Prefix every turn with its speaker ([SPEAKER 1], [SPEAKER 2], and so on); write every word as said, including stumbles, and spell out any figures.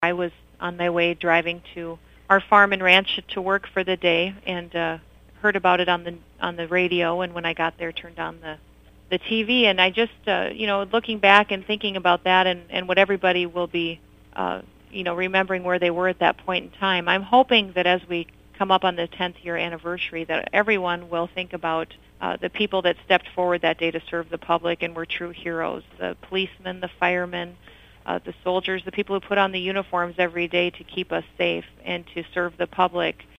[SPEAKER 1] I was on my way driving to our farm and ranch to work for the day, and uh, heard about it on the on the radio. And when I got there, turned on the the T V, and I just, uh, you know, looking back and thinking about that, and and what everybody will be, uh, you know, remembering where they were at that point in time. I'm hoping that as we come up on the tenth year anniversary, that everyone will think about uh, the people that stepped forward that day to serve the public and were true heroes: the policemen, the firemen, uh, the soldiers, the people who put on the uniforms every day to keep us safe and to serve the public.